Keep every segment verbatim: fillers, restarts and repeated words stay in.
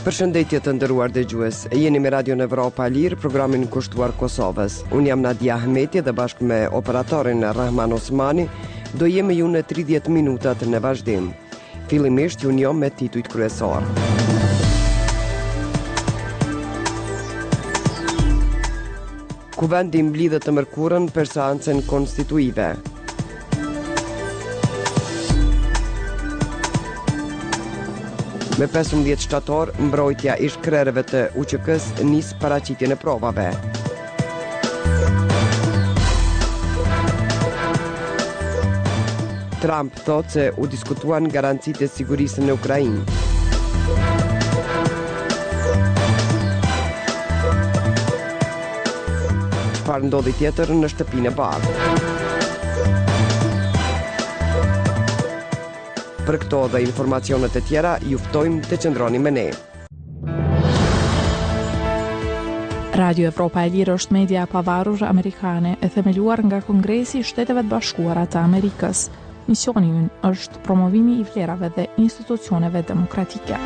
Përshëndetje të nderuar dëgjues. Jeni me Radio Evropa e Lirë, programin kushtuar Kosovës. Unë jam Nadia Ahmeti dhe bashkë me operatorin Rahman Osmani do jemi ju në tridhjetë minutat në vazhdim. Fillimisht ju njoh me titujt kryesor. Kuvendi mblidhet të mërkurën për seancën konstituive. Me pesëmbëdhjetë shtator, mbrojtja i shkrerëve të U Q K-s nis paraqitjen e provave. Trump thotë se u diskutuan garancitë e sigurisë në Ukrainë. Çfarë ndodhi tjetër në shtëpinë e bardhë? Për këto dhe informacionet e tjera, ju ftojmë të qëndroni me ne. Radio Evropa e Lirë është media e pavarur amerikane e themeluar nga Kongresi i Shteteve të Bashkuara të Amerikës. Misioni i ynë është promovimi i vlerave dhe institucioneve demokratike.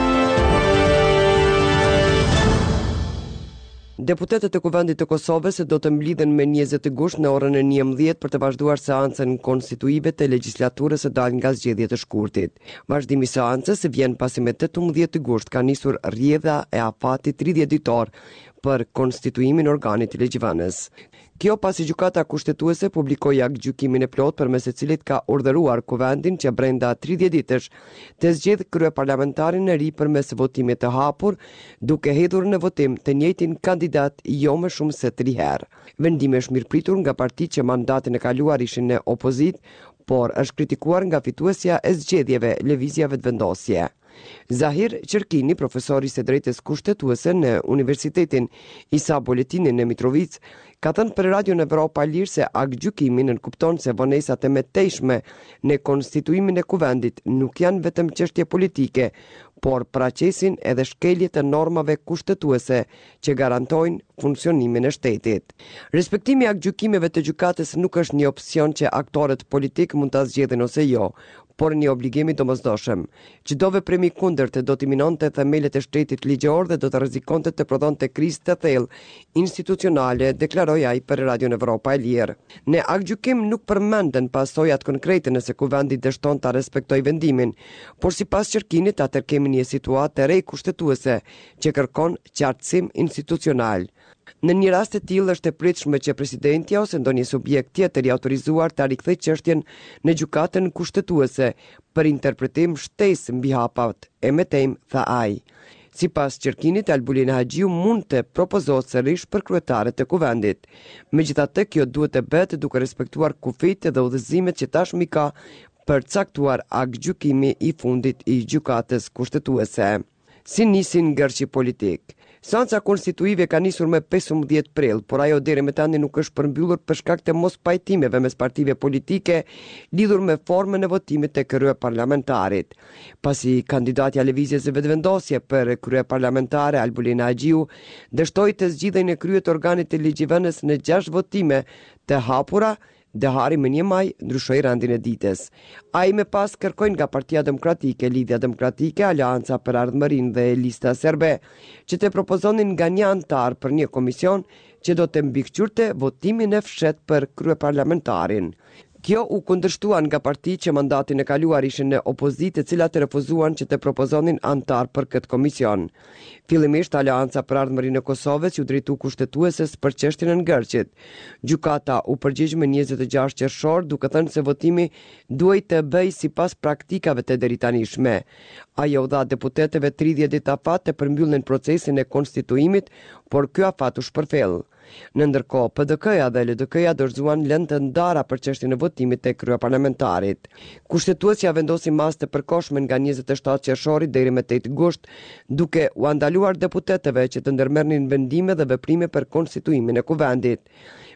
Deputetët e Kuvendit të Kosovës do të mblidhen me njëzet gusht në orën e njëmbëdhjetë për të vazhduar seancën konstituive të legjislaturës së dalë nga zgjedhjet e shkurtit. Vazhdimi i seancës vjen pasi me tetëmbëdhjetë gusht ka nisur rrjedha e afatit tridhjetë ditor për konstituimin e organit legjivënës. Kjo pasi gjykata kushtetuese publikoi aktgjykimin e plot përmes së cilit ka urdhëruar Kuvendin që brenda tridhjetë ditësh të zgjedhë kryeparlamentarin e ri përmes votimit të hapur, duke hedhur në votim të njëjtin kandidat jo më shumë se tri herë. Vendimi është mirëpritur nga partitë që mandatin e kaluar ishin në opozit, por është kritikuar nga fituesja e zgjedhjeve Lëvizja Vetëvendosje. Zahir Qerkini, profesori së drejtës kushtetuese në Universitetin Isa Boletini në Mitrovic, ka thënë për Radio Evropa e Lirë se aktgjykimi nënkupton se vonesat e mëtejshme në konstituimin e kuvendit nuk janë vetëm çështje politike, por praçesin edhe shkelje të normave kushtetuese që garantojnë funksionimin e shtetit. Respektimi i aktgjykimeve të gjykatës nuk është një opsion që aktorët politik mund ta zgjedhin ose jo, por një obligim i domosdoshëm. Çdo veprim i kundërt do të minonte themelet e shtetit ligjor dhe do të rrezikonte të prodhonte krizë të thellë institucionale, deklaroi ai për Radio Evropa e Lirë. Në aktgjykim nuk përmenden pasojat konkrete nëse kuvendi dështon ta respektojë vendimin, por sipas Qerkinit atëherë kemi një situatë të re kushtetuese që kërkon qartësim institucional. Në një rast të tillë është e pritshme që presidenti ose ndonjë subjekt tjetër i autorizuar ta rikthejë çështjen në gjykatën kushtetuese për interpretim shtesë mbi hapat e mëtejm, tha ai. Sipas Qerkinit, Albulina Haxhiu mund të propozohet sërish për kryetaret e kuvendit. Megjithatë, kjo duhet të bëhet duke respektuar kufijtë dhe udhëzimet që tashmë ka për caktuar aktgjykimi i fundit i gjykatës kushtetuese. Si nisin ngërçi politik. Seanca konstituive ka nisur me pesëmbëdhjetë prill, por ajo deri më tani nuk është përmbyllur për shkak të mospajtimeve mes partive politike lidhur me formën e votimit të kryeparlamentarit. Pasi kandidatja Lëvizjes së Vetëvendosje për kryeparlamentare Albulina Haxhiu dështoi të zgjidhej në krye të organit të ligjivënës në gjashtë votime të hapura, Dehari më një maj ndryshoi rendin e ditës. Ai më pas kërkojnë nga Partia Demokratike, Lidhja Demokratike, Aleanca për Ardhmërinë dhe Lista Serbe që të propozonin nga një antar për një komision që do të mbikëqyrte votimin e fshehtë për kryeparlamentarin. Kjo u kundërshtua nga partitë që mandatin e kaluar ishin në opozitë, të cilat refuzuan që të propozonin antar për këtë komision. Fillimisht Aleanca për Ardhmërinë e Kosovës u drejtu kushtetueses për çështjen e ngërçit. Gjykata u përgjigj me njëzet e gjashtë qershor, duke thënë se votimi duhej të bëjë sipas praktikave të deritanishme. Ajo dha deputetëve tridhjetë ditë afat të përmbyllnin procesin e konstituimit, por ky afat u shpërfell. Në ndërkohë, P D K-ja dhe L D K-ja dorëzuan lëndë të ndara për çështjen e votimit të kryeparlamentarit. Kushtetuesja vendosi masë të përkohshme nga njëzet e shtatë qershorit deri më tetë gusht, duke u ndaluar deputetëve që të ndërmerrnin vendime dhe veprime për konstituimin e kuvendit.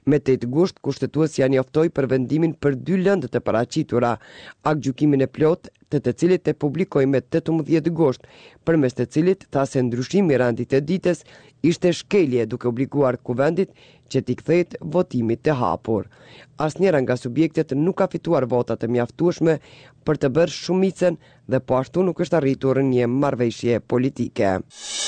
Me tetë gusht, kushtetuesi ja njoftoi për vendimin për dy lëndë të paraqitura, aktgjykimin e plot, të të cilit e publikoi me tetëmbëdhjetë gusht, përmes të cilit tha se ndryshimi i randit të ditës ishte shkelje duke obliguar kuvendit që t'i kthehet votimit të hapur. Asnjëra nga subjektet nuk ka fituar vota të mjaftueshme për të bërë shumicën dhe po ashtu nuk është arritur një marrëveshje politike.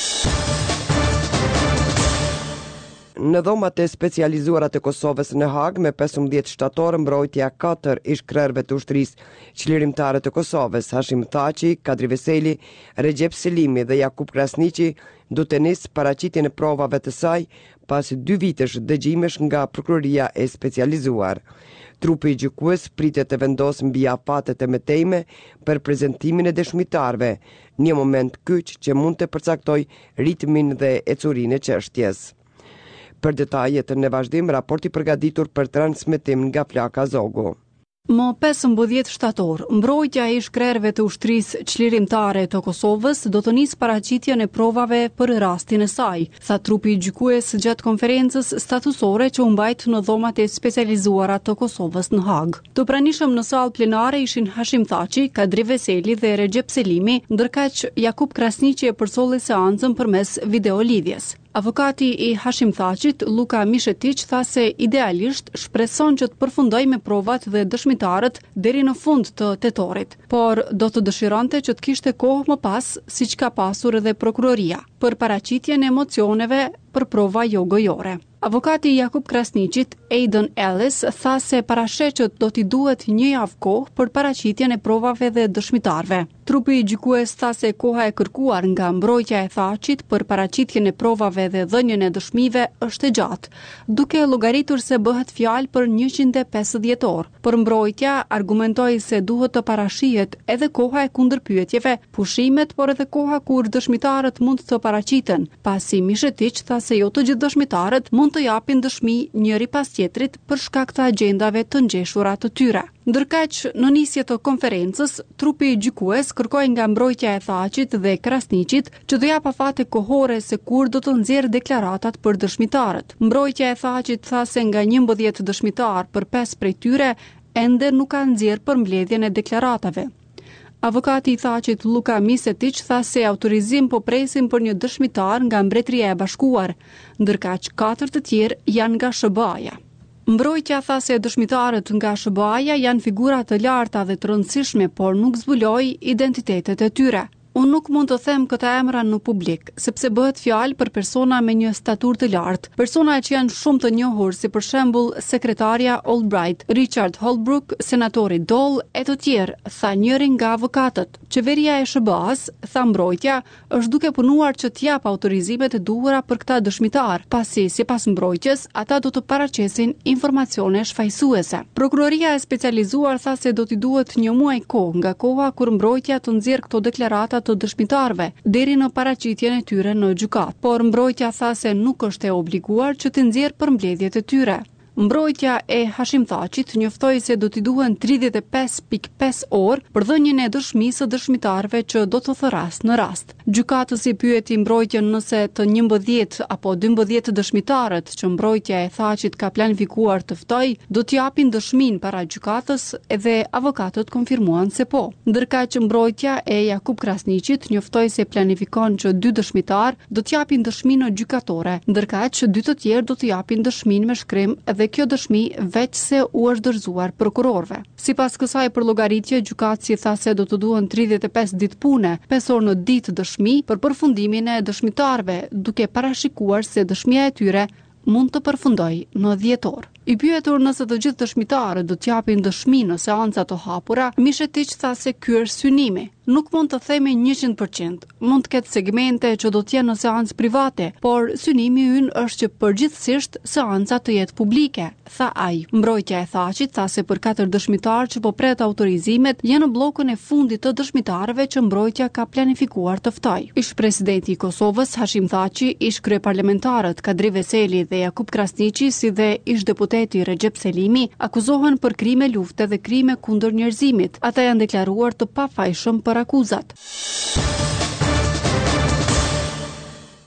Në dhomat e specializuara të Kosovës në Hag, me pesëmbëdhjetë shtator, mbrojtja katër ish krerëve të ushtrisë çlirimtare të Kosovës, Hashim Thaçi, Kadri Veseli, Recep Selimi dhe Jakub Krasniqi, do të nisë paraqitjen e provave të saj pas dy vitesh dëgjimesh nga prokuroria e specializuar. Trupi i gjykues pritet të vendosë mbi afatet e mëtejme për prezantimin e dëshmitarëve, një moment kyç që mund të përcaktoj ritmin dhe ecurinë e çështjes. Për detajet në vazhdim, raporti përgatitur për transmetim nga Flaka Zogu. Më pesëmbëdhjetë shtator, mbrojtja e ish krerëve të ushtrisë çlirimtare të Kosovës do të nisë paraqitjen e provave për rastin e saj, tha trupi i gjykues gjatë konferencës statusore që u mbajt në dhomat e specializuara të Kosovës në Hag. Të pranishëm në sallë plenare ishin Hashim Thaçi, Kadri Veseli dhe Recep Selimi, ndërkaq Jakub Krasniqi e përsolli seancën përmes videolidhjes. Avokati i Hashim Thaçit, Luka Mishetić, tha se idealisht shpreson që të përfundoj me provat dhe dëshmitarët deri në fund të tetorit, por do të dëshironte që të kishte kohë më pas, siç ka pasur edhe prokuroria, për paraqitjen e mocioneve për prova jo gojore. Avokati Jakub Krasniqit, Aidan Ellis, tha se parasheh që do t'i duhet një javë kohë për paraqitjen e provave dhe dëshmitarëve. Trupi i gjykues tha se koha e kërkuar nga mbrojtja e Thaçit për paraqitjen e provave dhe dhënien e dëshmive është e gjatë, duke llogaritur se bëhet fjalë për njëqind e pesëdhjetë orë. Por mbrojtja argumentoi se duhet të parashihet edhe koha e kundërpyetjeve, pushimet, por edhe koha kur dëshmitarët mund të paraqiten, pasi Mishetić tha se jo të gjithë dëshmitarët mund të japin dëshmi njëri pas tjetrit për shkak të agjendave të ngjeshura të tyre. Ndërkaq, në nisje të konferencës, trupi i gjykues kërkoi nga mbrojtja e Thaçit dhe Krasniqit që të jap afate kohore se kur do të nxjerrë deklaratat për dëshmitarët. Mbrojtja e Thaçit tha se nga njëmbëdhjetë dëshmitar për pesë prej tyre ende nuk ka nxjerrë për mbledhjen e deklaratave. Avokati i Thaçit, Luka Mishetić, tha se autorizim po presin për një dëshmitar nga Mbretëria e Bashkuar, ndërkaq katër të tjerë janë nga S B A-ja. Mbrojtja tha se dëshmitarët nga S B A-ja janë figura të larta dhe të rëndësishme, por nuk zbuloi identitetet e tyre. Unë nuk mund të them këta emra në publik, sepse bëhet fjalë për persona me një statur të lartë, persona që janë shumë të njohur, si për shembull sekretarja Albright, Richard Holbrooke, senatori Dole e të tjerë, tha njëri nga avokatët. Qeveria e S B A-s, tha mbrojtja, është duke punuar që t'jap autorizimet e duhura për këta dëshmitar, pasi sipas mbrojtjes, ata do të paraqesin informacione shfaqësuese. Prokuroria e specializuar tha se do t'i duhet një muaj kohë nga koha kur mbrojtja të nxjerrë këto deklarata të dëshmitarëve deri në paraqitjen e tyre në gjykatë, por mbrojtja tha se nuk është e obliguar që të nxjerrë përmbledhjet e tyre. Mbrojtja e Hashim Thaçit njoftoi se do t'i duhen tridhjetë e pesë pikë pesë orë për dhënien e dëshmisë së dëshmitarëve që do të thërras në rast. Gjykatësi pyeti mbrojtjen nëse të njëmbëdhjetë apo dymbëdhjetë dëshmitarët që mbrojtja e Thaçit ka planifikuar të ftojë do t'i japin dëshminë para gjykatës, edhe avokatët konfirmuan se po. Ndërkaq mbrojtja e Jakub Krasniqit njoftoi se planifikon që dy dëshmitar do t'japin dëshminë gjykatore, ndërkaq dy të tjerë do t'i japin dëshminë me shkrim dhe kjo dëshmi veç se u është dorëzuar prokurorëve. Sipas kësaj përllogaritje, gjykatësi tha se do të duhen tridhjetë e pesë ditë pune, pesë orë në ditë dëshmi për përfundimin e dëshmitarëve, duke parashikuar se dëshmia e tyre mund të përfundojë në dhjetë orë. I pyetur nëse të gjithë dëshmitarët do t'japin dëshmi në seanca të hapura, Mishetić tha se ky është synimi. Nuk mund të themi njëqind përqind. Mund të ketë segmente që do t'jenë në seancë private, por synimi ynë është që përgjithsisht seanca të jetë publike, tha ai. Mbrojtja e Thaçit tha se për katër dëshmitar që po pret autorizimet janë në bllokun e fundit të dëshmitarëve që mbrojtja ka planifikuar të ftojë. Ish presidenti i Kosovës Hashim Thaçi, ish kryeparlamentarët Kadri Veseli dhe Jakub Krasniqi, si dhe ish deputeti Recep Selimi, akuzohen për krime lufte dhe krime kundër njerëzimit. Ata janë deklaruar të pafajshëm për akuzat.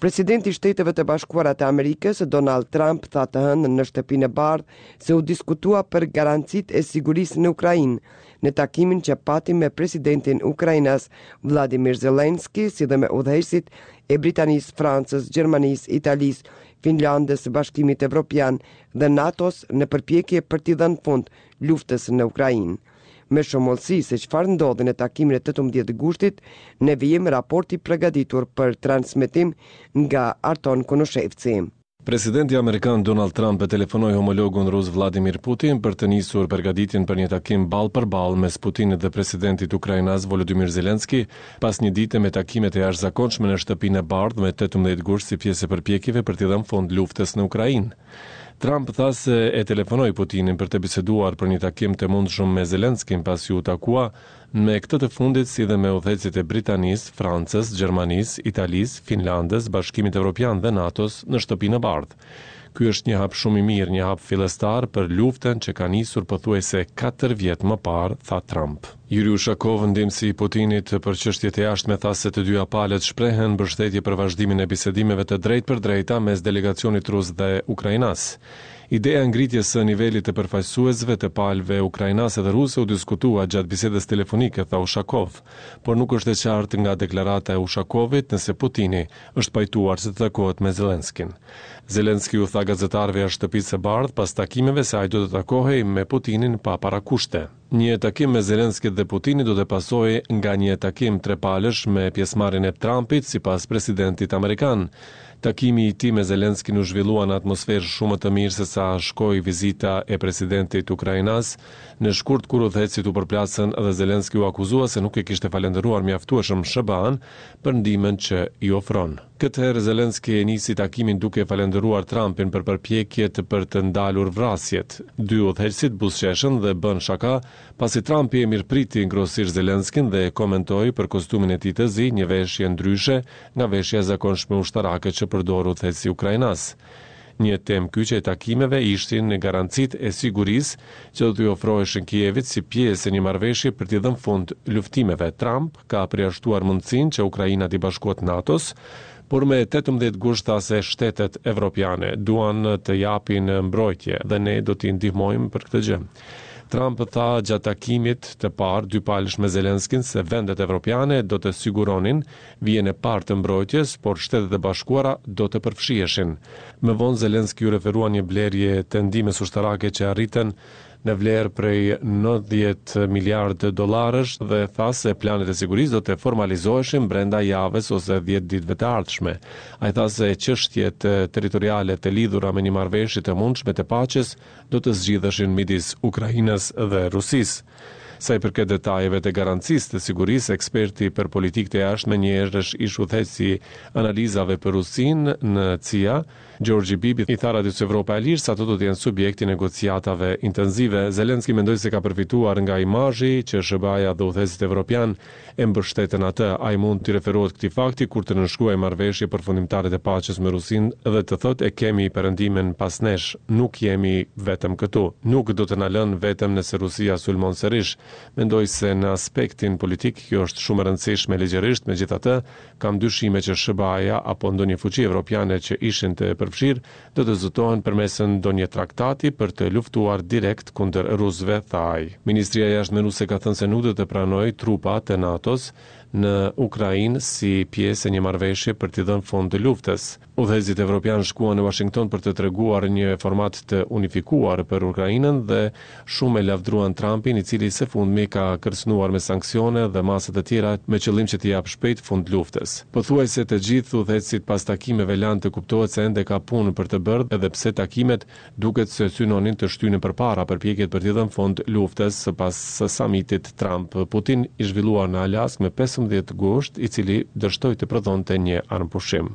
Presidenti i Shteteve të Bashkuara të Amerikës, Donald Trump, tha të hënën në shtëpinë e bardhë se u diskutua për garancitë e sigurisë në Ukrainë në takimin që pati me presidentin Ukrainas Vladimir Zelensky, si dhe me udhëheqësit e Britanisë, Francës, Gjermanisë, Italisë, Finlandës, Bashkimit Evropian dhe NATO-s në përpjekje për t'i dhënë fund luftës në Ukrainë. Me shëmollësi se çfarë ndodhi në takimin e tetëmbëdhjetë gushtit, ne vijmë raporti përgatitur për transmetim nga Arton Konoshevci. Presidenti amerikan Donald Trump e telefonoi homologun rus Vladimir Putin për të nisur përgatitjen për një takim ball për ball mes Putinit dhe presidentit ukrainas Volodymyr Zelensky, pas një dite me takimet e jashtëzakonshme në shtëpinë e bardhë me tetëmbëdhjetë gusht si pjesë e përpjekjeve për t'i dhënë fund luftës në Ukrainë. Trump tha se e telefonoi Putinin për të biseduar për një takim të mundshëm me Zelenskyn pasi u takua me këtë të fundit si dhe me udhëheqësit e Britanisë, Francës, Gjermanisë, Italisë, Finlandës, Bashkimit Evropian dhe NATO-s në shtëpinë e bardhë. Ky është një hap shumë i mirë, një hap fillestar për luftën që ka nisur pothuajse katër vjet më parë, tha Trump. Yuri Ushakov, ndihmësi i Putinit për çështjet e jashtme, tha se të dyja palët shprehen mbështetje për vazhdimin e bisedimeve të drejtë për drejta mes delegacionit rus dhe ukrainas. Ideja ngritjes së nivelit të përfaqësuesve të palëve ukrainase dhe ruse u diskutua gjatë bisedës telefonike, tha Ushakov, por nuk është e qartë nga deklarata e Ushakovit nëse Putini është pajtuar se të takohet me Zelenskyn. Zelensky u tha gazetarëve jashtë shtëpisë së bardhë pas takimeve se ai do të takohej me Putinin pa parakushte. Një takim me Zelenskyn dhe Putinin do të pasojë nga një takim trepalësh me pjesëmarrjen e Trumpit sipas presidentit amerikan. Takimi i tij me Zelenskyn u zhvillua në atmosferë shumë të mirë se sa shkoi vizita e presidentit ukrainas, në shkurt kur udhëheqësit u përplasën dhe Zelenský u akuzua se nuk e kishte falendëruar mjaftueshëm S B A-n për ndihmën që i ofron. Këtë herë Zelenský e nisi takimin duke falendëruar Trumpin për përpjekjet për të ndalur vrasjet. Dy udhëheqësit buzëqeshën dhe bën shaka, pasi Trumpi e mirëpriti ngrosisht Zelenskyn dhe e komentoi për kostumin e tij të zi, një veshje ndryshe nga veshja e zakonshme ushtarake që përdor udhëheqësi ukrainas. Një temë kyçe e takimeve ishin garancitë e sigurisë që do t'i ofroheshin Kievit si pjesë e një marrëveshje për t'i dhënë fund luftimeve. Trump ka përjashtuar mundësinë që Ukraina t'i bashkohet NATO-s, por me tetëmbëdhjetë gusht tha se shtetet evropiane duan të japin mbrojtje dhe ne do t'i ndihmojmë për këtë gjë. Trump tha gjatë takimit të parë dy palësh me Zelenskyn se vendet evropiane do të siguronin vijën e parë të mbrojtjes, por Shtetet e Bashkuara do të përfshiheshin. Më vonë Zelenský u referua një blerje të ndihmës ushtarake që arriten në vlerë prej nëntëdhjetë miliardë dollarësh dhe tha se planet e sigurisë do të formalizoheshin brenda javës ose dhjetë ditëve të ardhshme. Ai tha se çështjet territoriale të lidhura me një marrëveshje të mundshme të paqes do të zgjidheshin midis Ukrainës dhe Rusisë. Sa i përket detajeve të garancisë të sigurisë, eksperti për politikë të jashtme një herësh ish udhëheqësi analizave për Rusinë në C I A, Georgi Bibi, i tha Radios Evropa e Lirë se ato do të jenë subjekti negociatave intensive. Zelenský mendoi se ka përfituar nga imazhi që S B A-ja dhe udhëheqësit evropian e mbështeten atë. Ai mund të referohet këtij fakti kur të nënshkruajë marrëveshje përfundimtare të paqes me Rusinë dhe të thotë e kemi perëndimin pas nesh, nuk jemi vetëm këtu. Nuk do të na lënë vetëm nëse Rusia sulmon sërish. Mendoj se në aspektin politik kjo është shumë e rëndësishme ligjërisht, megjithatë kam dyshime që S B A-ja apo ndonjë fuqi evropiane që ishin të përfshirë do të zëtohen përmes ndonjë traktati për të luftuar direkt kundër rusëve, tha ai. Ministria e Jashtme ruse ka thënë se nuk do të pranojë trupa të NATO-s në Ukrainë si pjesë e një marrëveshje për t'i dhënë fund të luftës. Udhëheqësit evropian shkuan në Washington për të treguar një format të unifikuar për Ukrainën dhe shumë e lavdruan Trumpin, i cili së fundmi ka kërcënuar me sanksione dhe masa të tjera me qëllim që t'i japë shpejt fund luftës. Pothuajse të gjithë udhëheqësit pas takimeve lanë të kuptohet se ende ka punë për të bërë, edhe pse takimet duket se synonin të shtynin përpara përpjekjet për t'i dhënë fund luftës pas samitit Trump-Putin i zhvilluar në Alaskë me pesëmbëdhjetë gusht, i cili dështoi të prodhonte një armëpushim.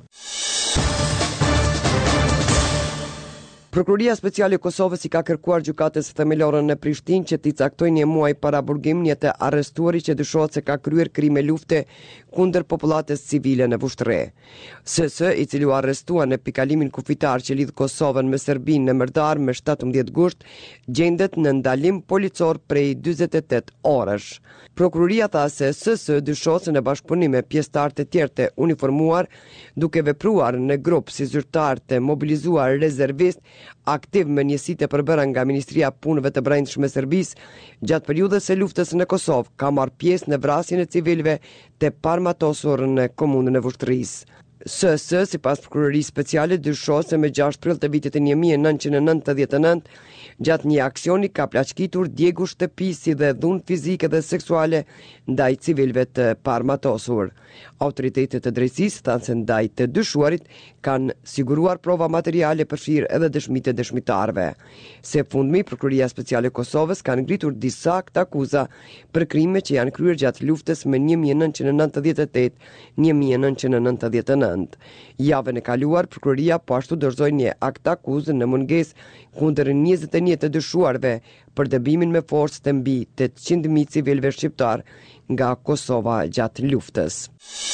Prokuroria Speciale e Kosovës i ka kërkuar gjykatës themelore në Prishtinë që t'i caktojë një muaj para burgim një të arrestuari që dyshohet se ka kryer krime lufte kundër popullatës civile në Vushtrri. S S, i cili u arrestua në pikalimin kufitar që lidh Kosovën me Serbinë në Mërdar me shtatëmbëdhjetë gusht, gjendet në ndalim policor prej dyzet e tetë orësh. Prokuroria tha se S S dyshohet në bashkëpunim me pjesëtar të tjerë të uniformuar, duke vepruar në grup si zyrtar të mobilizuar rezervist aktiv me njësitë e përbëra nga Ministria e Punëve të Brendshme e Serbisë gjatë periudhës së luftës në Kosovë, ka marrë pjesë në vrasjen e civilëve të parmatosur në komunën e Vushtrisë. S S, sipas prokurorisë speciale, dyshohet se me gjashtë prill të vitit një mijë e nëntëqind e nëntëdhjetë e nëntë, gjatë një aksioni ka plaçkitur djegu shtëpisi dhe dhunë fizike dhe seksuale ndaj civilëve të parmatosur. Autoritetet e drejtësisë thanë se ndaj të dyshuarit kanë siguruar prova materiale përfshirë edhe dëshmitë e dëshmitarëve. Se fundmi, Prokuroria Speciale e Kosovës ka ngritur disa akt akuza për krime që janë kryer gjatë luftës me një mijë e nëntëqind e nëntëdhjetë e tetë - një mijë e nëntëqind e nëntëdhjetë e nëntë. Javën e kaluar, Prokuroria po ashtu dorëzoi një akt akuzë në mungesë kundër njëzet e një të dyshuarve për dëbimin me forcë të mbi tetëqind mijë civilëve shqiptar nga Kosova gjatë luftës.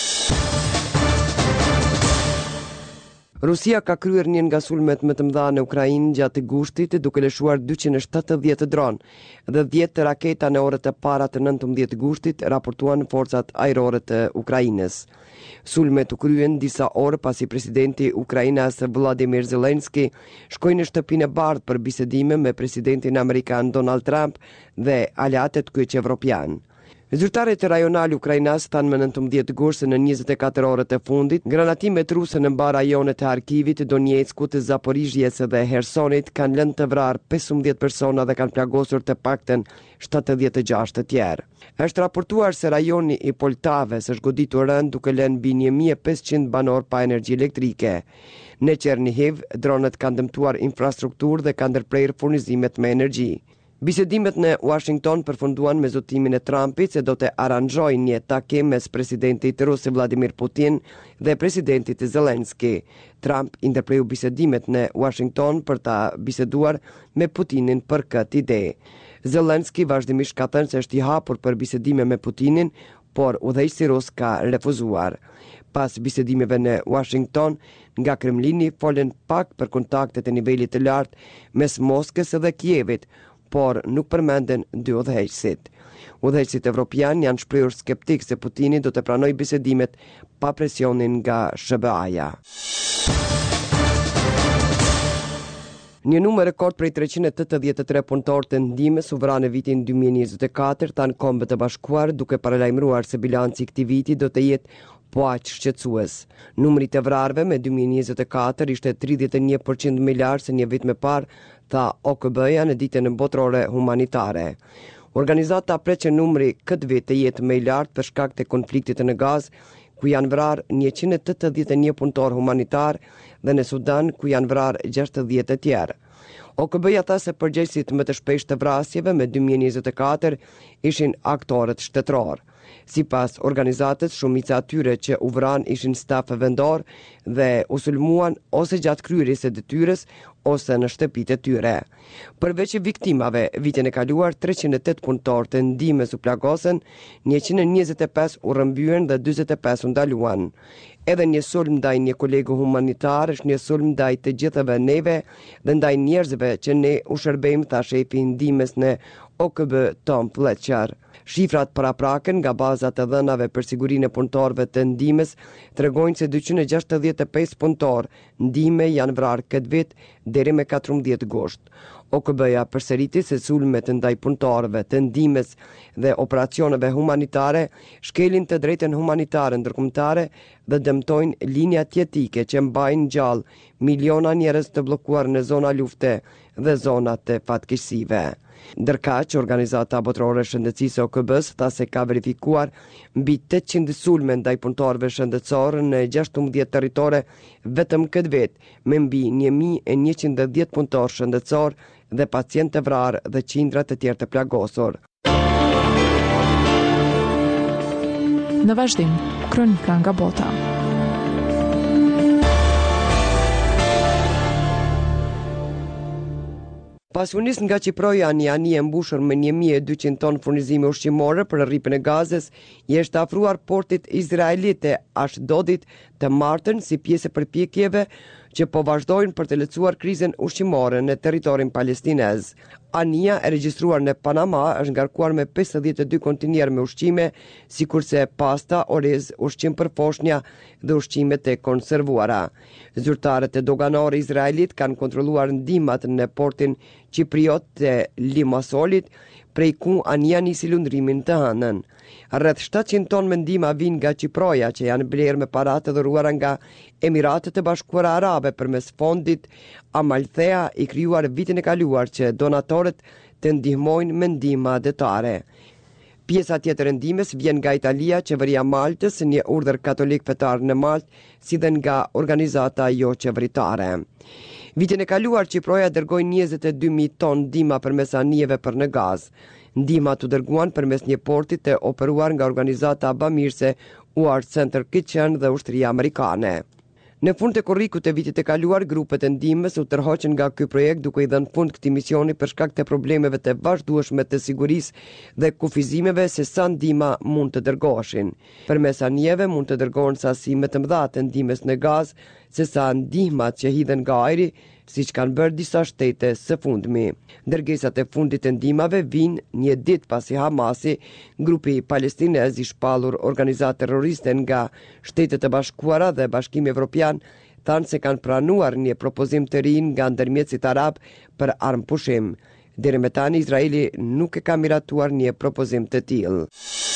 Rusia ka kryer një nga sulmet më të mëdha në Ukrainë gjatë gushtit, duke lëshuar dyqind e shtatëdhjetë dron dhe dhjetë raketa në orët e para të nëntëmbëdhjetë gushtit, raportuan forcat ajrore të Ukrainës. Sulmet u kryen disa orë pasi presidenti Ukrainas Vladimir Zelensky shkoi në shtëpinë e bardhë për bisedime me presidentin amerikan Donald Trump dhe aleatët kyç evropian. Zyrtarët rajonal ukrainas thanë më nëntëmbëdhjetë gusht se në njëzet e katër orët e fundit, granatimet ruse në mbar rajonet e Harkivit, Donjeckut, Zaporizhjes dhe Hersonit kanë lënë të vrarë pesëmbëdhjetë persona dhe kanë plagosur të paktën shtatëdhjetë e gjashtë të tjerë. Është raportuar se rajoni i Poltavës është goditur rënd duke lënë mbi një mijë e pesëqind banor pa energji elektrike. Në Chernihiv, dronet kanë dëmtuar infrastrukturë dhe kanë ndërprerë furnizimet me energji. Bisedimet në Washington përfunduan me zotimin e Trumpit se do të aranjojë një takim mes presidentit rus Vladimir Putin dhe presidentit Zelensky. Trump i ndërpreu bisedimet në Washington për ta biseduar me Putinin për këtë ide. Zelensky vazhdimisht ka thënë se është i hapur për bisedime me Putinin, por udhëheqësi rus ka refuzuar. Pas bisedimeve në Washington, nga Kremlini folën pak për kontaktet e nivelit të lartë mes Moskës dhe Kievit, por nuk përmenden dy udhëheqësit. Udhëheqësit evropian janë shprehur skeptik se Putini do të pranojë bisedimet pa presionin nga S B A-ja. Një numër rekord prej treqind e tetëdhjetë e tre punëtorë të ndihmës u vra në vitin dy mijë e njëzet e katër, thanë Kombët e Bashkuar, duke paralajmëruar se bilanci i këtij viti do të jetë po aq shqetësues. Numri të vrarëve me dy mijë e njëzet e katër ishte tridhjetë e një përqind më i lartë se një vit më parë, tha O K B-ja në ditën botërore humanitare. Organizata pret që numri këtë vit të jetë më i lartë për shkak të konfliktit në Gazë, ku janë vrarë njëqind e tetëdhjetë e një punëtor humanitar dhe në Sudan, ku janë vrarë gjashtëdhjetë e tjerë. O K B-ja tha se përgjegjësit më të shpeshtë të vrasjeve me dy mijë e njëzet e katër ishin aktorët shtetëror. Sipas organizatës, shumica atyre që u vran ishin staf vendor dhe u sulmuan ose gjatë kryerjes së detyrës ose në shtëpitë e tyre. Përveç viktimave, vitin e kaluar treqind e tetë punëtorë të ndihmës u plagosën, njëqind e njëzet e pesë u rrëmbyen dhe dyzet e pesë u ndaluan. Edhe një sulm ndaj një kolegu humanitar është një sulm ndaj të gjithëve neve dhe ndaj njerëzve që ne u shërbejmë, tha shefi i ndihmës në O K B Tom Fletcher. Shifrat parapraken nga bazat e dhënave për sigurinë e punëtorëve të ndihmës tregojnë se dyqind e gjashtëdhjetë e pesë punëtorë ndihme janë vrarë këtë vit deri me katërmbëdhjetë gusht. O K B-ja përsëriti se sulmet ndaj punëtorëve të ndihmës dhe operacioneve humanitare shkelin të drejtën humanitare ndërkombëtare dhe dëmtojnë linjat jetike që mbajnë gjallë miliona njerëz të bllokuar në zona lufte dhe zona të fatkeqësive. Ndërkaq, Organizata Botërore e Shëndetësisë O K B-s tha se ka verifikuar mbi tetëqind sulme ndaj punëtorëve shëndetësor në gjashtëmbëdhjetë territore vetëm këtë vit, me mbi një mijë e njëqind e dhjetë punëtorë shëndetësor dhe pacientë të vrarë dhe qindra të tjerë të plagosur. Në vazhdim, kronika nga bota. Pasionist nga Qiproja, një anije mbushur me një mijë e dyqind ton furnizime ushqimore për rripën e Gazës, i është afruar portit izraelit të Ashdodit të martën si pjesë e përpjekjeve që po vazhdojnë për të lehtësuar krizën ushqimore në territorin palestinez. Anija e regjistruar në Panama është ngarkuar me pesëdhjetë e dy kontiner me ushqime, sikurse pasta, orez, ushqim për foshnja dhe ushqimet e konservuara. Zyrtarët e doganore izraelit kanë kontrolluar ndihmat në portin Qipriot të Limassolit, prej ku Anija nisi lundrimin të hënën. Rreth shtatëqind ton me ndihma vijnë nga Qiproja, që janë blerë me para të dhëruara nga Emiratet e Bashkuara Arabe përmes fondit Amalthea i krijuar vitin e kaluar që donatorët të ndihmojnë me ndihma detare. Pjesa tjetër e ndihmës vjen nga Italia, qeveria Maltës, një urdhër katolik fetar në Maltë, si dhe nga organizata jo qeveritare. Vitin e kaluar Qiproja dërgoi njëzet e dy mijë ton ndihma përmes anijeve për në gaz. Ndihmat u dërguan përmes një porti të operuar nga organizata bamirëse World Center Kitchen dhe ushtria amerikane. Në fund të korrikut të vitit të kaluar, grupet e ndihmës u tërhoqën nga ky projekt duke i dhënë fund këtij misioni për shkak të problemeve të vazhdueshme të sigurisë dhe kufizimeve se sa ndihma mund të dërgoheshin. Përmes anijeve mund të dërgohen sasi më të mëdha të ndihmës në gaz se sa ndihmat që hidhen nga ajri, siç kanë bërë disa shtete së fundmi. Dërgesat e fundit të ndihmave vijnë një ditë pasi Hamasi, grupi palestinez i shpallur organizatë terroriste nga Shtetet e Bashkuara dhe Bashkimi Evropian, thanë se kanë pranuar një propozim të ri nga ndërmjetësit arab për armpushim. Deri më tani Izraeli nuk e ka miratuar një propozim të tillë.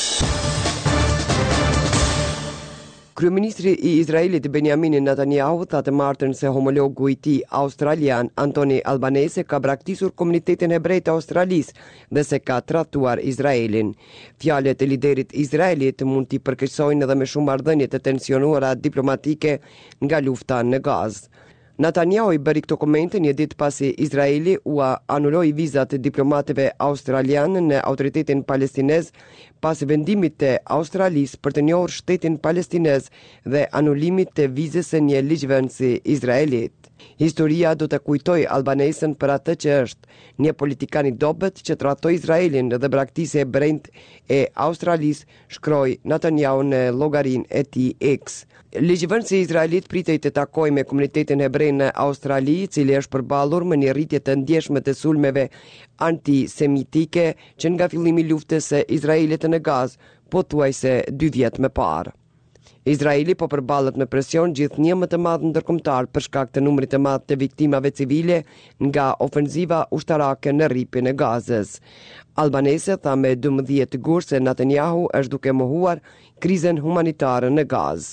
Kryeministri i Izraelit Benjamin Netanyahu tha të martën se homologu i tij australian Anthony Albanese ka braktisur komunitetin hebrej të Australisë dhe se ka tratuar Izraelin. Fjalët e liderit Izraelit mund t'i përkeqësojnë edhe me shumë marrëdhënie të tensionuara diplomatike nga lufta në Gazë. Netanyahu i bëri këto komente një ditë pasi Izraeli u anuloi vizat e diplomatëve australian në autoritetin palestinez pas vendimit të Australisë për të njohur shtetin palestinez dhe anulimit të vizës së një ligjvënësi izraelit. Historia do të kujtoj Albanesën për atë që është një politikan i dobët që tratoi Izraelin dhe braktisi e brendë e Australisë, shkroi Netanyahu në llogarinë e tij X. Ligjvënësi izraelit pritej të takojë me komunitetin hebrej në Australi, i cili është përballur me një rritje të ndjeshme të sulmeve antisemitike që nga fillimi i luftës së Izraelit në Gazë, pothuajse dy vjet më parë. Izraeli po përballet me presion gjithnjë më të madh ndërkombëtar për shkak të numrit të madh të viktimave civile nga ofenziva ushtarake në rripin e Gazës. Albanese tha me dymbëdhjetë gusht se Netanyahu është duke mohuar krizën humanitare në Gazë.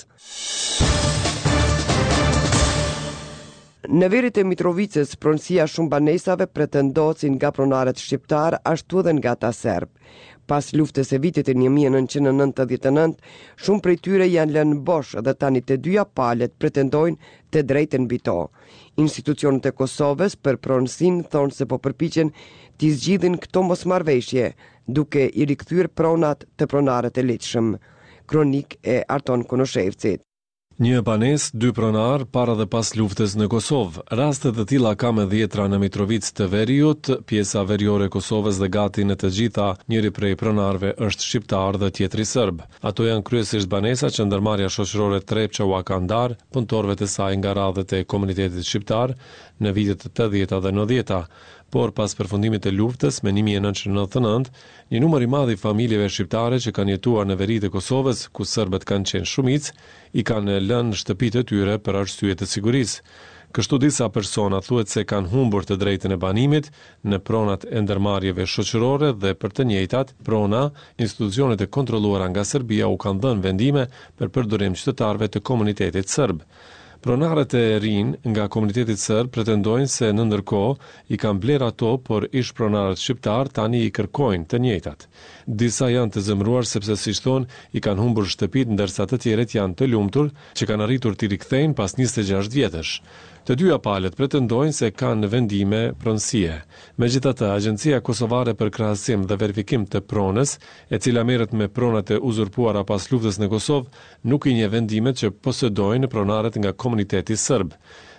Në verit e Mitrovicës, pronësia shumë banesave pretendohet si nga pronarët shqiptar, ashtu edhe nga ata serb. Pas luftës së vitit e një mijë e nëntëqind e nëntëdhjetë e nëntë, shumë prej tyre janë lënë bosh dhe tani të dyja palët pretendojnë të drejtën mbi to. Institucionet e Kosovës për pronësinë thonë se po përpiqen t'i zgjidhin këto mosmarrveshje, duke i rikthyer pronat të pronarët e ligjshëm. Kronik e Arton Konoshevcit. Një banes, dy pronar, para dhe pas luftës në Kosovë. Rastet të tilla ka me dhjetra në Mitrovicë të Veriut, pjesa veriore e Kosovës dhe gati në të gjitha, njëri prej pronarve është shqiptar dhe tjetri serb. Ato janë kryesisht banesa që ndërmarrja shoqërore Trepça u ka ndarë punëtorëve të saj nga radhët e komunitetit shqiptar në vitet të tetëdhjeta dhe nëntëdhjeta. Por pas përfundimit të luftës me një mijë e nëntëqind e nëntëdhjetë e nëntë, një numër i madh i familjeve shqiptare që kanë jetuar në veritë e Kosovës, ku serbët kanë qenë shumicë, i kanë lënë shtëpitë e tyre për arsye të sigurisë. Kështu disa persona thuhet se kanë humbur të drejtën e banimit në pronat e ndërmarrjeve shoqërore dhe për të njëjtat prona, institucionet e kontrolluara nga Serbia u kanë dhënë vendime për përdorim qytetarëve të komunitetit serb. Pronarët e rinj nga komuniteti serb pretendojnë se në ndërkohë i kanë bler ato, por ish pronarët shqiptar tani i kërkojnë të njëjtat. Disa janë të zemëruar sepse siç thonë i kanë humbur shtëpitë, ndërsa të tjerët janë të lumtur që kanë arritur t'i rikthejnë pas njëzet e gjashtë vjetësh. Të dyja palët pretendojnë se kanë vendime pronësie. Megjithatë, Agjencia Kosovare për Krahasim dhe Verifikim të Pronës, e cila merret me pronat e uzurpuara pas luftës në Kosovë, nuk i njeh vendimet që posedojnë pronarët nga komuniteti serb.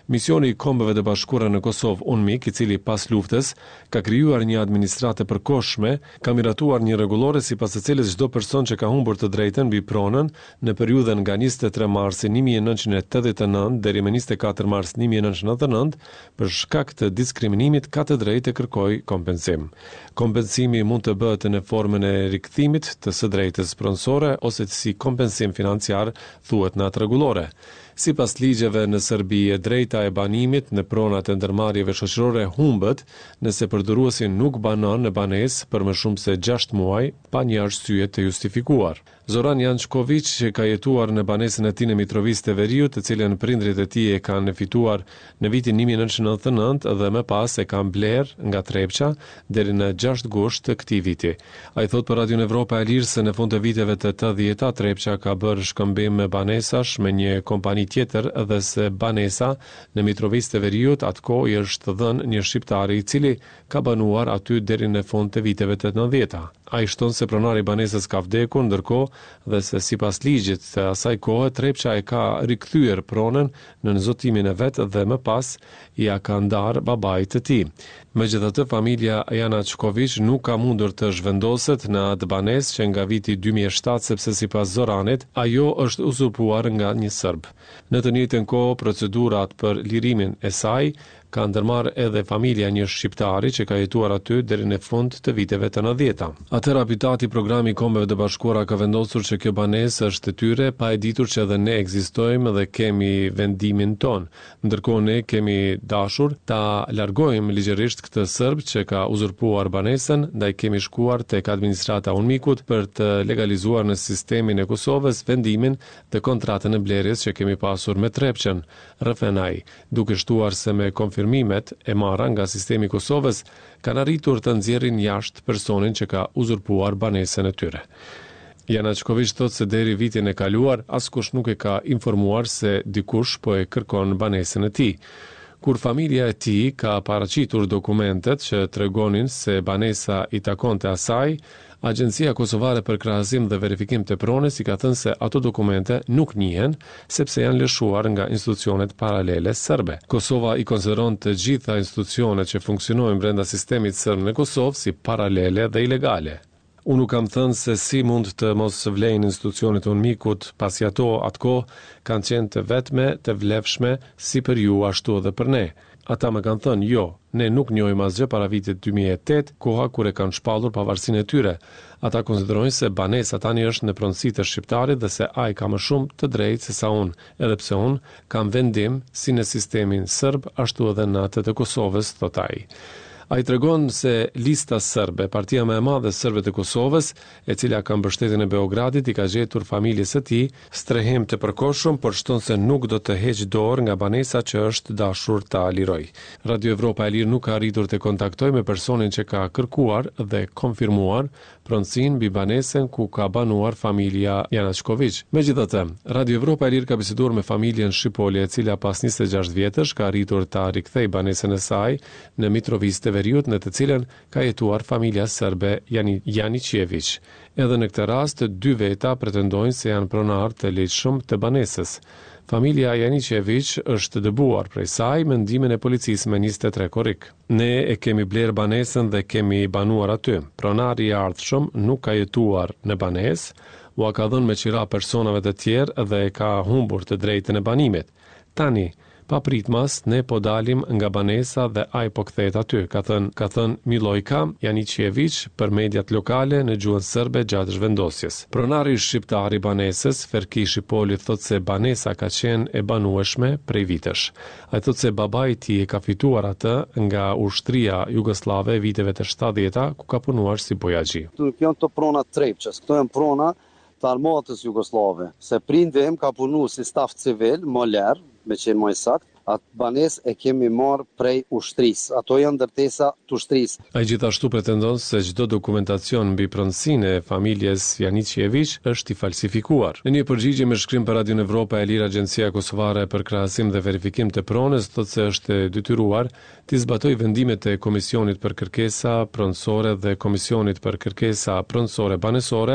Misioni i Kombeve të Bashkuara në Kosovë UNMIK, i cili pas luftës ka krijuar një administratë e përkohshme, ka miratuar një rregullore sipas së cilës çdo person që ka humbur të drejtën mbi pronën në periudhën nga njëzet e tre marsi një mijë e nëntëqind e tetëdhjetë e nëntë deri me njëzet e katër mars një mijë e nëntëqind e nëntëdhjetë e nëntë për shkak të diskriminimit ka të drejtë të kërkojë kompensim. Kompensimi mund të bëhet në formën e rikthimit të së drejtës pronësore ose si kompensim financiar, thuhet në atë rregullore. Sipas ligjeve në Serbi, e drejta e banimit në pronat e ndërmarrjeve shoqërore humbet nëse përdoruesi nuk banon në banesë për më shumë se gjashtë muaj pa një arsye të justifikuar. Zoran Jançković, që ka jetuar në banesën e tij në Mitrovica të Veriut, të cilën prindrit e tij e kanë fituar në vitin një mijë e nëntëqind e nëntëdhjetë e nëntë dhe më pas e kanë bler nga Trepça deri në gjashtë gusht të këtij viti. Ai thot për Radion Evropa e Lirë se në fund të viteve të tetëdhjetë Trepça ka bërë shkëmbim me banesash me një kompani tjetër dhe se banesa në Mitrovica të Veriut atkoh i është dhënë një shqiptari i cili ka banuar aty deri në fund të viteve të nëntëdhjetë. Ai shton se pronari i banesës ka vdekur, ndërkohë dhe se sipas ligjit të asaj kohe Trepça e ka rikthyer pronën në zotimin e vet dhe më pas ja ka ndarë babait të tij. Megjithatë, familja Jançković nuk ka mundur të zhvendoset në atë banesë që nga viti dy mijë e shtatë sepse sipas Zoranit ajo është uzurpuar nga një serb. Në të njëjtën kohë, procedurat për lirimin e saj ka ndërmarrë edhe familja një shqiptari që ka jetuar aty deri në fund të viteve të nëntëdhjetë. Atëherë habitati programi i Kombeve të Bashkuara ka vendosur që kjo banesë është e tyre pa e ditur që edhe ne ekzistojmë dhe kemi vendimin ton. Ndërkohë ne kemi dashur ta largojmë ligjërisht këtë serb që ka uzurpuar banesën, ndaj kemi shkuar tek administrata UNMIK-ut për të legalizuar në sistemin e Kosovës vendimin dhe kontratën e blerjes që kemi pasur me Trepçën, rrëfen ai, duke shtuar se me konfirmimet e marra nga sistemi i Kosovës kanë arritur të nxjerrin jashtë personin që ka uzurpuar banesën e tyre. Jançković thot se deri vitin e kaluar askush nuk e ka informuar se dikush po e kërkon banesën e tij. Kur familja e tij ka paraqitur dokumentet që tregonin se banesa i takonte asaj, Agjencia Kosovare për Krahasim dhe Verifikim të Pronës i ka thënë se ato dokumente nuk njihen sepse janë lëshuar nga institucionet paralele serbe. Kosova i konsideron të gjitha institucionet që funksionojnë brenda sistemit serb në Kosovë si paralele dhe ilegale. Unë nuk kam thënë se si mund të mos vlejnë institucionet UNMIK-ut, pasi ato atko kanë qenë të vetme, të vlefshme, si për ju ashtu edhe për ne. Ata më kanë thënë, jo, ne nuk njohim asgjë para vitit dy mijë e tetë, koha kur e kanë shpallur pavarësinë e tyre. Ata konsiderojnë se banesa tani është në pronësi të shqiptarit dhe se ai ka më shumë të drejtë se sa unë, edhe pse unë kam vendim si në sistemin serb, ashtu edhe në atë të Kosovës, thot ai. Ai tregon se lista serbe, partia më e madhe serbe të Kosovës, e cila ka mbështetjen e Beogradit, i ka gjetur familjes së tij strehim të përkohshëm, por shton se nuk do të heqë dorë nga banesa që është dashur ta liroj. Radio Evropa e Lirë nuk ka arritur të kontaktojë me personin që ka kërkuar dhe konfirmuar pronësinë mbi banesën ku ka banuar familja Jançković. Megjithatë, Radio Evropa e Lirë ka biseduar me familjen Shqipole, e cila pas njëzet e gjashtë vjetësh ka arritur ta rikthejë banesën e saj në Mitrovica të Veriut, në të cilën ka jetuar familja serbe Janićević. Edhe në këtë rast, dy veta pretendojnë se janë pronar të lehtëshëm të banesës. Familja Janićević është dëbuar prej saj me ndihmën e policisë me njëzet e tre korrik. Ne e kemi bler banesën dhe kemi banuar aty. Pronari i ardhshëm nuk ka jetuar në banesë, u ka dhënë me qira personave të tjerë dhe e ka humbur të drejtën e banimit. Tani, pa pritmas, ne po dalim nga banesa dhe ai po kthehet aty, ka thënë ka thënë Milojka Janićević për mediat lokale në gjuhën serbe gjatë zhvendosjes. Pronari shqiptar i banesës, Ferki Shipoli, thot se banesa ka qenë e banueshme prej vitesh. Ai thot se babai i tij ka fituar atë nga ushtria jugoslave e viteve të shtatëdhjetë, ku ka punuar si bojaxhi. Nuk janë të prona Trepçës, këto janë prona të armatës jugoslave, se prindi im ka punu si staf civil, moler, me qenë më sakt, atë banesë e kemi marrë prej ushtrisë. Ato janë ndërtesa të ushtrisë. Ai gjithashtu pretendon se çdo dokumentacion mbi pronësinë e familjes Janićević është i falsifikuar. Në një përgjigje me shkrim për Radion Evropa e Lirë, Agjencia Kosovare për Krahasim dhe Verifikim të Pronës thotë se është e detyruar të zbatojë vendimet e Komisionit për Kërkesa Pronësore dhe Komisionit për Kërkesa Pronësore Banesore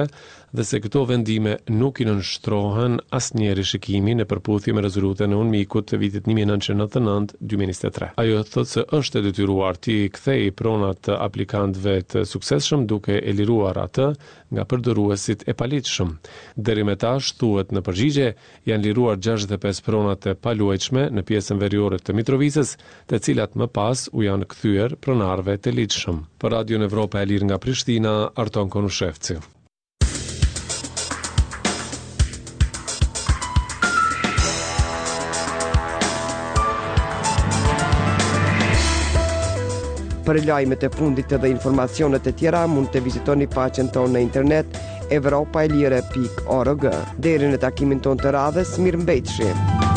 dhe se këto vendime nuk i nënshtrohen asnjëri shikimi në përputhje me rezolutën e UNMIK-ut të vitit një mijë e nëntëqind e nëntëdhjetë nënt deri në njëzet e tre. Ajo thotë se është e detyruar të kthejë pronat të aplikantëve të suksesshëm duke e liruar atë nga përdoruesit e paligjshëm. Deri me tash thuhet në përgjigje janë liruar gjashtëdhjetë e pesë prona të paluajtshme në pjesën veriore të Mitrovicës, të cilat më pas u janë kthyer pronarëve të ligjshëm. Për Radion Evropa e Lirë nga Prishtina, Arton Konushevci. Për lajmet e fundit dhe informacionet e tjera mund të vizitoni faqen tonë në internet evropaelire pikë org. Deri në takimin tonë të radhës, mirëmbëjtje.